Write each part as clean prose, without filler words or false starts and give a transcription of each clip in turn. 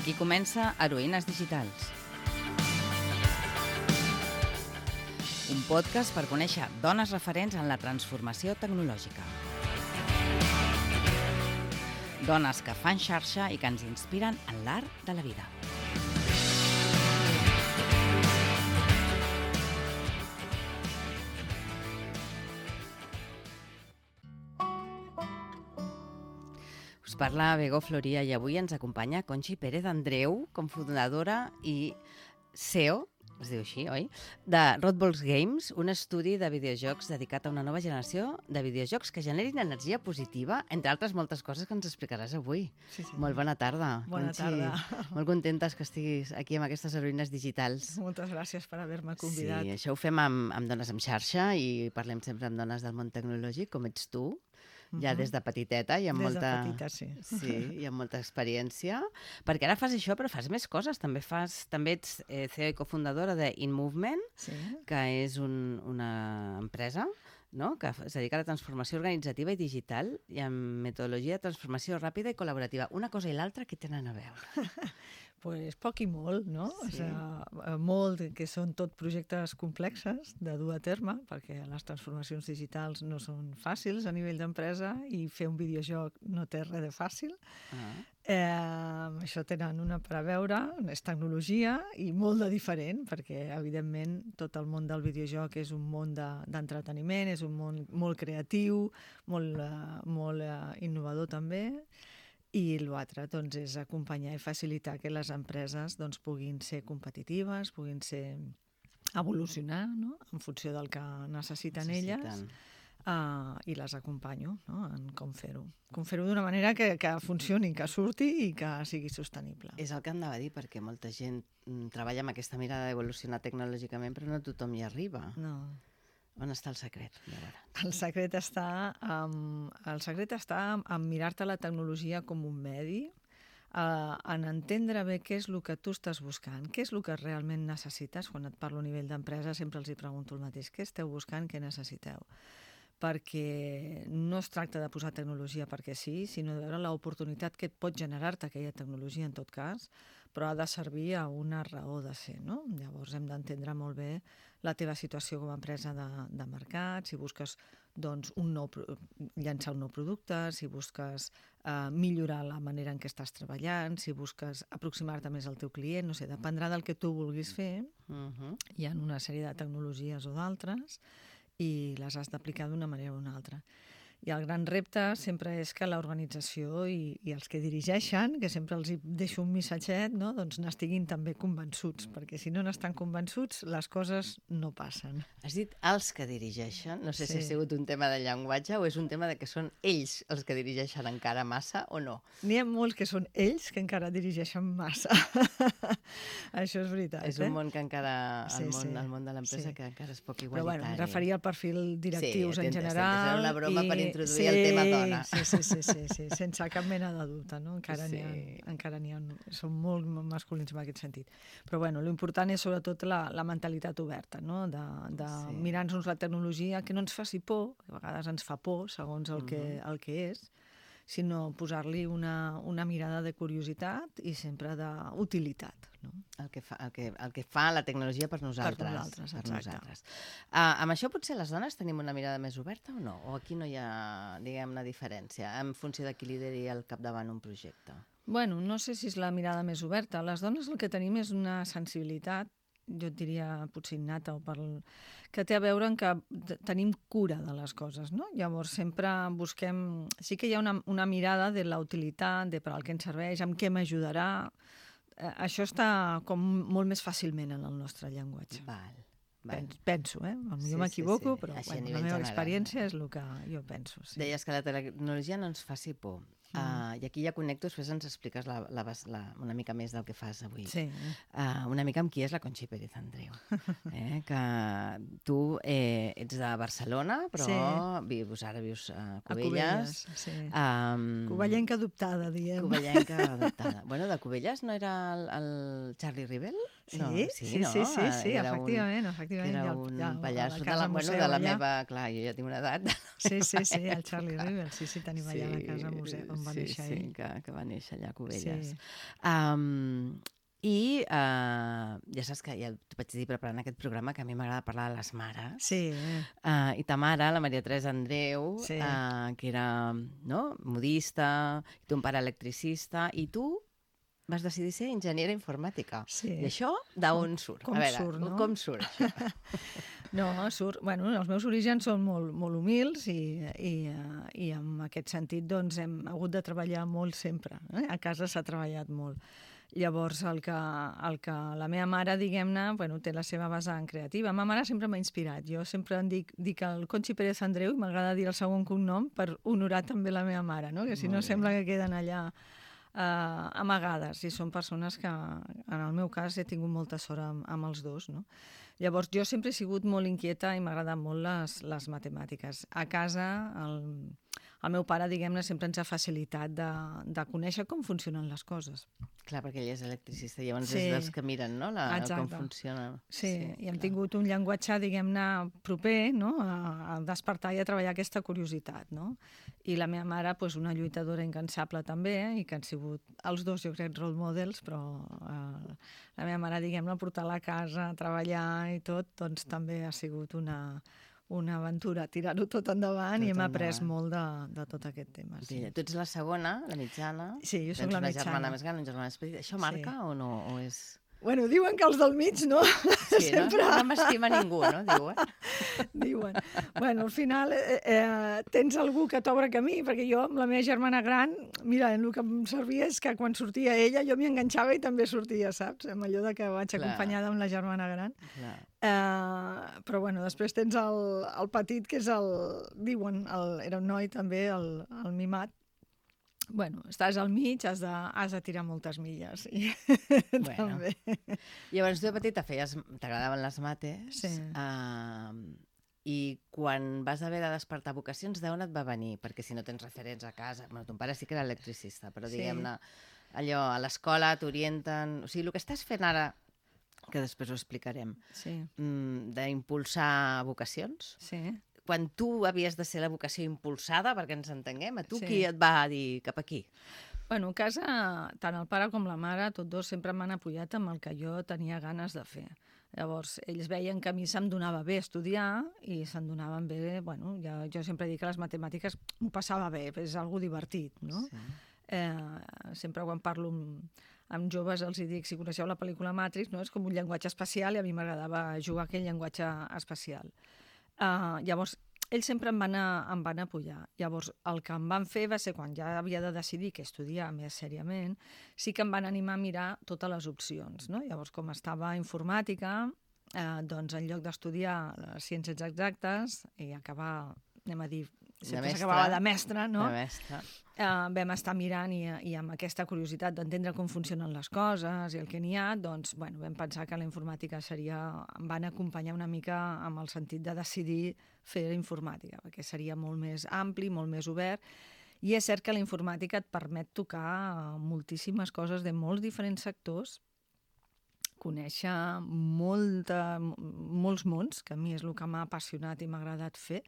Aquí comença Heroïnes Digitals. Un podcast per conèixer dones referents en la transformació tecnològica. Dones que fan xarxa i que ens inspiren en l'art de la vida. Us parla Bego Floria i avui ens acompanya Conchi Pérez Andreu, cofundadora i CEO, es diu així, oi? De Roadballs Games, un estudi de videojocs dedicat a una nova generació de videojocs que generin energia positiva, entre altres moltes coses que ens explicaràs avui. Sí. Molt bona tarda, Bona Conchi. tarda. Molt contentes que estiguis aquí amb aquestes heroïnes digitals. Moltes gràcies per haver-me convidat. Sí, això ho fem amb dones en xarxa i parlem sempre amb dones del món tecnològic, com ets tu, ja des de petiteta i amb Des molta... de petita, sí. Sí, i amb molta experiència. Perquè ara fas això, però fas més coses. També ets CEO i cofundadora de InMovement, Sí. que és una empresa, no?, que es dedica a la transformació organitzativa i digital i amb metodologia de transformació ràpida i col·laborativa. Una cosa i l'altra, què tenen a veure? Pues poc i molt, no? Sí. O sigui, molt, que són tot projectes complexes de dur a terme, perquè les transformacions digitals no són fàcils a nivell d'empresa i fer un videojoc no té res de fàcil. Això tenen una per a veure, és tecnologia i molt de diferent, perquè evidentment tot el món del videojoc és un món d'entreteniment, és un món molt creatiu, molt innovador també, i l'altre doncs, és acompanyar i facilitar que les empreses doncs, puguin ser competitives, puguin ser evolucionar, no?, en funció del que necessiten elles, i les acompanyo, no?, en com fer-ho. Com fer-ho d'una manera que funcioni, que surti i que sigui sostenible. És el que em anava a dir, perquè molta gent treballa amb aquesta mirada d'evolucionar tecnològicament, però no tothom hi arriba. No. On està el secret? El secret està en mirar-te la tecnologia com un medi, en entendre bé què és el que tu estàs buscant, què és el que realment necessites. Quan et parlo a nivell d'empresa sempre els hi pregunto el mateix: què esteu buscant, què necessiteu? Perquè no es tracta de posar tecnologia perquè sí, sinó de veure l'oportunitat que pot generar-te aquella tecnologia en tot cas, però ha de servir a una raó de ser, no? Llavors hem d'entendre molt bé la teva situació com a empresa de mercat, si busques doncs, llançar un nou producte, si busques millorar la manera en què estàs treballant, si busques aproximar-te més al teu client, no sé, dependrà del que tu vulguis fer. Hi ha una sèrie de tecnologies o d'altres i les has d'aplicar d'una manera o una altra. I el gran repte sempre és que l'organització i els que dirigeixen, que sempre els hi deixo un missatget, no?, doncs n'estiguin també convençuts, perquè si no n'estan convençuts, les coses no passen. Has dit els que dirigeixen, no sé si Sí. ha sigut un tema de llenguatge o és un tema de que són ells els que dirigeixen encara massa o no? N'hi ha molts que són ells que encara dirigeixen massa. Això és veritat. És un món que encara, Sí, el món de l'empresa, sí. que encara és poc Però igualitari. bueno, em referia al perfil directius Sí, en estem general. fent una broma per introduir el tema dona. Sí, sense cap mena de dubte, no? Encara n'hi ha, són molt masculins en aquest sentit. Però bueno, l'important és sobretot la mentalitat oberta, no?, de mirar-nos la tecnologia, que no ens faci por, a vegades ens fa por, segons el que és, sinó posar-li una mirada de curiositat i sempre d'utilitat, no? El que fa la tecnologia per nosaltres. Per nosaltres, exacte. Amb això potser les dones tenim una mirada més oberta o no? O aquí no hi ha, diguem, una diferència en funció de qui lideri al capdavant un projecte? Bueno, no sé si és la mirada més oberta. Les dones el que tenim és una sensibilitat, jo et diria potser innata, que té a veure amb que tenim cura de les coses, no? Llavors sempre busquem... Sí que hi ha una mirada de la utilitat, de per al que ens serveix, amb què m'ajudarà. Això està com molt més fàcilment en el nostre llenguatge. Val. Penso, potser m'equivoco, però així, bueno, la meva experiència és el que jo penso. Sí. Deies que la tecnologia no ens faci por. I aquí ja connecto, després ens expliques una mica més del que fas avui. Sí. Una mica amb qui és la Conchi Pérez Andreu. Que tu ets de Barcelona, però ara vius a Cubelles. A Cubelles, sí. Covellenca adoptada, diem. Covellenca adoptada. Bueno, de Cubelles no era el Charlie Rivel? Sí, No, sí, no? sí, sí, sí, Era efectivament. era un Ja, pallasso a la casa museu de la allà. meva... Clar, jo ja tinc una edat. Sí, sí, sí, el Charlie Rivel, sí, sí, tenim allà la casa museu on va néixer Sí, ell. que va néixer allà a Cubelles. Sí, Ja saps que ja t'ho vaig dir preparant aquest programa que a mi m'agrada parlar de les mares. sí, I ta mare, la Maria Teresa Andreu, sí. que era modista, i ton pare electricista, i tu vas decidir ser enginyera informàtica. Sí. I això d'on surt? Com A veure, surt, no? com surt això? No, surt... Bueno, els meus orígens són molt humils i en aquest sentit doncs, hem hagut de treballar molt sempre. A casa s'ha treballat molt. Llavors, el que la meva mare, diguem-ne, bueno, té la seva vessant creativa. Ma mare sempre m'ha inspirat. Jo sempre em dic el Conchi Pérez Andreu i m'agrada dir el segon cognom per honorar també la meva mare, no? Que si no sembla que queden allà amagades. I són persones que, en el meu cas, he tingut molta sort amb els dos, no? Llavors, jo sempre he sigut molt inquieta i m'ha agradat molt les matemàtiques. A casa, el meu pare, diguem-ne, sempre ens ha facilitat de conèixer com funcionen les coses. Clar, perquè ell és electricista, llavors és dels que miren, no?, com funciona. Sí, i hem tingut un llenguatge, diguem-ne, proper, no?, a despertar i a treballar aquesta curiositat, no? I la meva mare, doncs, una lluitadora incansable també, i que han sigut els dos, jo crec, role models, però la meva mare, diguem-ne, portar a la casa, treballar i tot, doncs també ha sigut una aventura, tirar-ho tot endavant i hem après molt de tot aquest tema. Sí. Tu ets la segona, la mitjana. Sí, jo soc la mitjana. Tens una germana més gran, una germana més petita. Això marca o no? O és... Bueno, diuen que els del mig no. Sí, sempre... no m'estima ningú, no? Diuen. Bueno, al final tens algú que t'obre camí, perquè jo amb la meva germana gran, mira, el que em servia és que quan sortia ella jo m'hi enganxava i també sortia, saps? Amb allò de que vaig acompanyada amb la germana gran. Però bueno, després tens el petit, que és diuen, era un noi també, el mimat. Bueno, estàs al mig, has de tirar moltes milles. Bueno. Llavors, tu de petita t'agradaven les mates, sí. I quan vas haver de despertar vocacions, d'on et va venir? Perquè si no tens referents a casa... Bueno, ton pare sí que era electricista, però diguem-ne, allò, a l'escola t'orienten... O sigui, el que estàs fent ara, que després ho explicarem, d'impulsar vocacions... Sí. Quan tu havies de ser la vocació impulsada, perquè ens entenguem, a tu qui et va dir cap aquí? Bueno, a casa, tant el pare com la mare, tots dos sempre m'han apoyat amb el que jo tenia ganes de fer. Llavors, ells veien que a mi se'm donava bé estudiar i se'm donaven bé... Bueno, jo sempre dic que les matemàtiques m'ho passava bé, és algo divertit, no? Sí. Sempre quan parlo amb joves els dic, si coneixeu la pel·lícula Matrix, no? És com un llenguatge espacial i a mi m'agradava jugar aquell llenguatge espacial. Llavors, ells sempre em van apoyar. Llavors, el que em van fer va ser, quan ja havia de decidir què estudiar més seriament, sí que em van animar a mirar totes les opcions, no? Llavors, com estava informàtica, doncs en lloc d'estudiar ciències exactes i acabar, anem a dir, sempre s'acabava de mestre, no? De mestre. Vam estar mirant i amb aquesta curiositat d'entendre com funcionen les coses i el que n'hi ha, doncs, bueno, vam pensar que la informàtica em van acompanyar una mica amb el sentit de decidir fer informàtica, perquè seria molt més ampli, molt més obert, i és cert que la informàtica et permet tocar moltíssimes coses de molts diferents sectors, conèixer molts mons, que a mi és el que m'ha apassionat i m'ha agradat fer,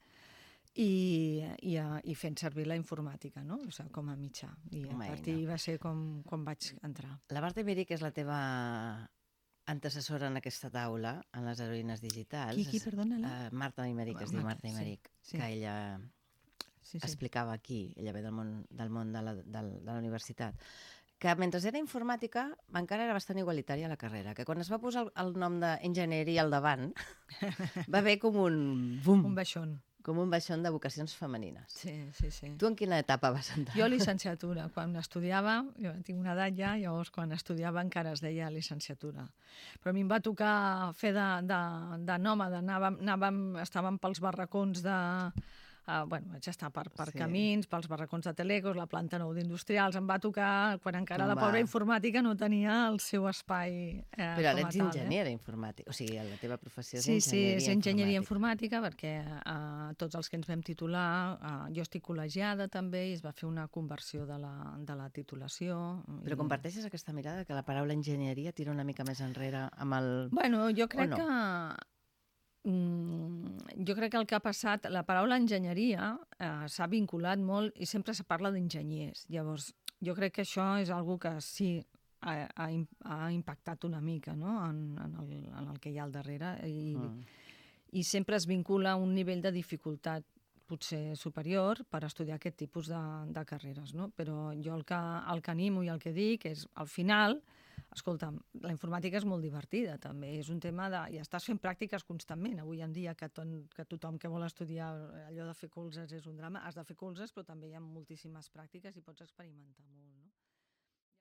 i fent servir la informàtica, no? O sigui, com a mitjà. I a partir va ser quan vaig entrar. La Marta Imeric és la teva antecessora en aquesta taula, en les heroïnes digitals. Qui, perdona? Marta Imeric, es diu Marta Imeric, que ella explicava aquí, ella ve del món de la universitat, que mentre era informàtica encara era bastant igualitària la carrera, que quan es va posar el nom d'enginyeria al davant va haver com un boom. Un baixón. Com un baixón de vocacions femenines. Sí. Tu en quina etapa vas entrar? Jo licenciatura. Quan estudiava, jo tinc una edat ja, llavors quan estudiava encara es deia licenciatura. Però a mi em va tocar fer de nòmada, estàvem pels barracons vaig estar per camins, pels barracons de Telecos, la planta nou d'Industrials, em va tocar quan encara la pobra informàtica no tenia el seu espai Però ara ets enginyera informàtica, o sigui, la teva professió és enginyeria informàtica. Sí, és enginyeria informàtica perquè tots els que ens vam titular, jo estic col·legiada també i es va fer una conversió de la titulació. Però comparteixes aquesta mirada que la paraula enginyeria tira una mica més enrere amb el... Bueno, jo crec que el que ha passat, la paraula enginyeria s'ha vinculat molt i sempre se parla d'enginyers. Llavors, jo crec que això és algo que sí ha impactat una mica, no? en el que hi ha al darrere i sempre es vincula a un nivell de dificultat potser superior per estudiar aquest tipus de carreres, no? Però jo el que animo i el que dic és, al final, escolta'm, la informàtica és molt divertida també, és un tema i estàs fent pràctiques constantment, avui en dia que tothom que vol estudiar allò de fer colzes és un drama, has de fer colzes però també hi ha moltíssimes pràctiques i pots experimentar molt.